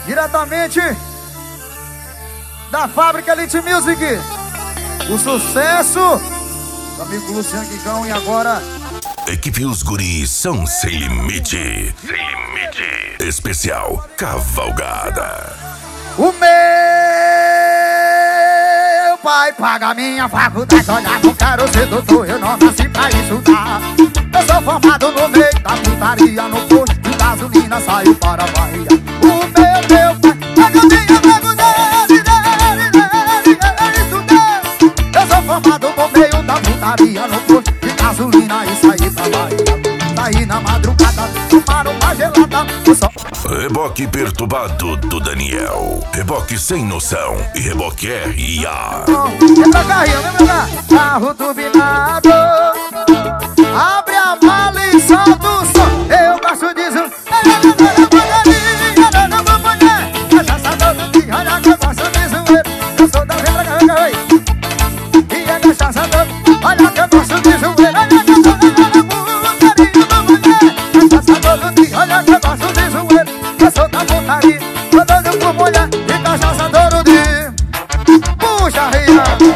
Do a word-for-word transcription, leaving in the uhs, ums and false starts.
Diretamente da fábrica Elite Music, o sucesso do amigo Luciano Quicão. E agora Equipe Os Guris são sem limite. Sem limite. Especial Cavalgada. O meu pai paga minha faculdade. Olha, não quero ser doutor, eu não nasci pra estudar. Eu sou formado no meio da putaria, no posto de gasolina saio para a Bahia. O meu, meu pai paga minha faculdade. Eu sou formado no meio da putaria, no posto de gasolina e saí pra Bahia. Saí na madrugada, tomaram uma gelada. Só... Reboque perturbado do Daniel. Reboque sem noção e reboque R I A. Vem pra carrinho, vem pra cá. Carro turbinado, abre a mala e solta o som. Eu gosto disso. Cachaça todo dia, olha que eu gosto de zoeira. Eu sou da vem pra cá, vem cá, vem. E é cachaça todo, olha que eu gosto de zoeira. Olha que eu sou da putaria da mulher. Cachaça todo dia, olha que eu gosto de zoeira. Eu sou da putaria, tô doido por mulher. E cachaça todo dia. Puxa, ria.